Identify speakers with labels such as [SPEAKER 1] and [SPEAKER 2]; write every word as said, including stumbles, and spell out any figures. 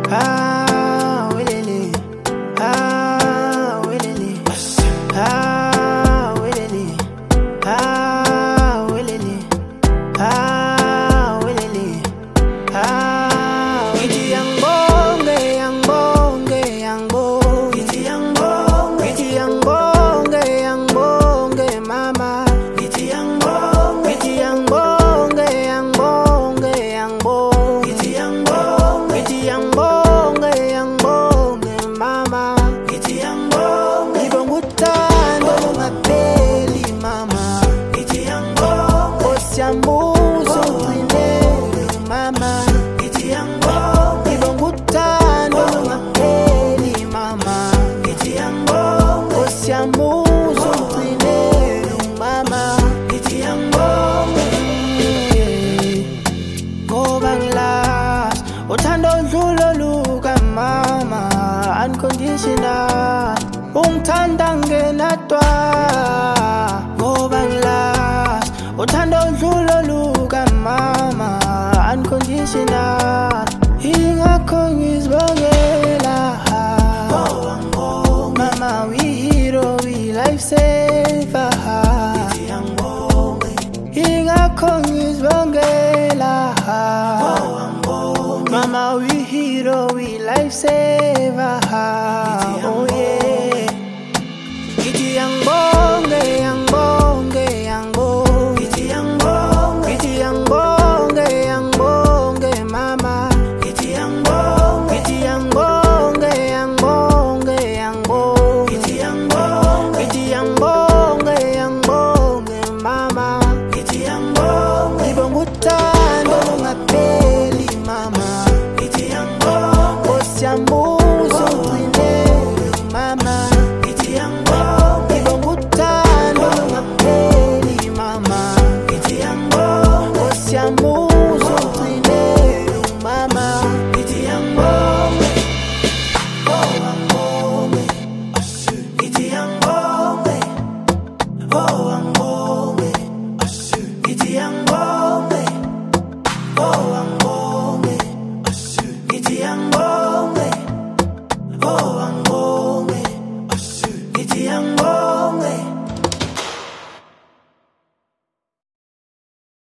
[SPEAKER 1] Ah, willy, ah, willy, ah, willy, ah, willy, ah, willy, ah. Iti yang bonge, yang bonge, yang bonge, iti yang bonge, iti yang bonge, yang bonge, mama. Iti yang bonge, iti yang bonge, yang bonge, yang bonge, iti yang bonge, iti yang bonge, yang bonge, mama. Iti yang bonge, ibonguthando lungapeli mama. Iti yang bonge, osiyambuzo ugcinele mama. Iti yang bonge, ibonguthando lungapeli mama. Iti yang bonge, osiyambuzo ugcinele mama. Iti yang bonge, ngoba ngilazi uthando dlulo luka mama. Unconditional, ungithanda ngenadwa. Ngoba ngilazi uthando dlulo luka mama. Unconditional, ingakho ngizibongela. Mama, we hero, we lifesaver. Ingakho ngizibongela. Mama, we hero, we lifesaver. Oh yeah. Iti yang bonge.